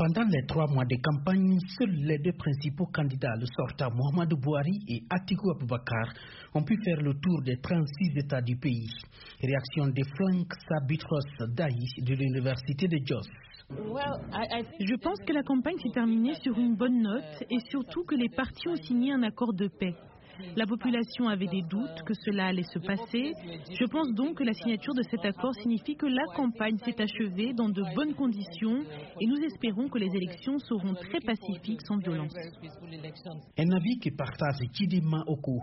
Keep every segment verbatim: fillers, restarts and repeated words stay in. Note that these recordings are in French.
Pendant les trois mois de campagne, seuls les deux principaux candidats, le sortant Mohamedou Bouhari et Atikou Abubakar, ont pu faire le tour des trente-six États du pays. Réaction de Frank Sabitros Daï de l'Université de Jos. Je pense que la campagne s'est terminée sur une bonne note et surtout que les partis ont signé un accord de paix. La population avait des doutes que cela allait se passer. Je pense donc que la signature de cet accord signifie que la campagne s'est achevée dans de bonnes conditions et nous espérons que les élections seront très pacifiques sans violence. Un avis que partage Chidima Oku.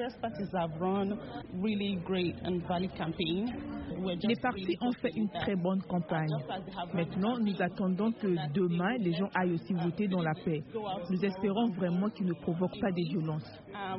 Les partis ont fait une très bonne campagne. Maintenant, nous attendons que demain, les gens aillent aussi voter dans la paix. Nous espérons vraiment qu'ils ne provoquent pas de violence.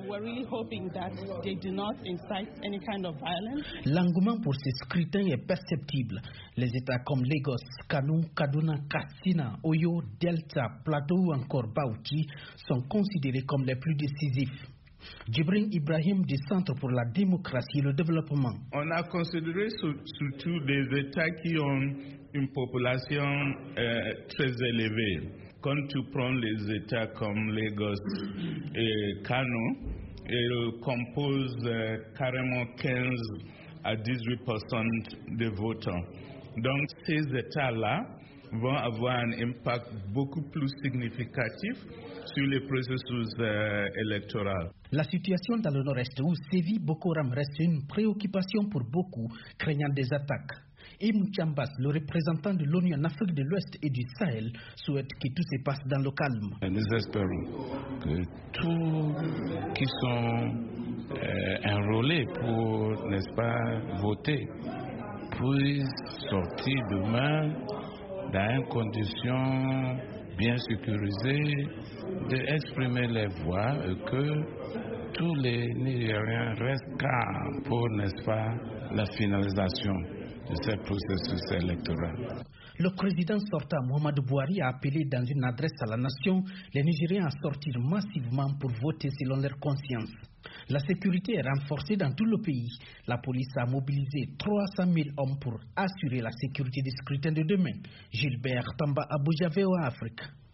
L'engouement pour ces scrutins est perceptible. Les États comme Lagos, Kano, Kaduna, Katsina, Oyo, Delta, Plateau ou encore Bauchi sont considérés comme les plus décisifs. Djibril Ibrahim du Centre pour la démocratie et le développement. On a considéré surtout des États qui ont une population euh, très élevée. Quand tu prends les États comme Lagos et Kano, ils composent euh, carrément quinze à dix-huit pour cent des votants. Donc ces États-là vont avoir un impact beaucoup plus significatif sur les processus euh, électoraux. La situation dans le nord-est où sévit Boko Haram reste une préoccupation pour beaucoup, craignant des attaques. Im Chambas, le représentant de l'ONU en Afrique de l'Ouest et du Sahel, souhaite que tout se passe dans le calme. Nous espérons que tous qui sont euh, enrôlés pour, n'est-ce pas, voter, puissent sortir demain dans une condition bien sécurisée, d'exprimer les voix et que tous les Nigériens restent calmes pour, n'est-ce pas, la finalisation de ce processus électoral. Le président sortant Mohamedou Bouhari a appelé dans une adresse à la nation les Nigériens à sortir massivement pour voter selon leur conscience. La sécurité est renforcée dans tout le pays. La police a mobilisé trois cent mille hommes pour assurer la sécurité des scrutins de demain. Gilbert Tamba, Abuja, V O A Afrique.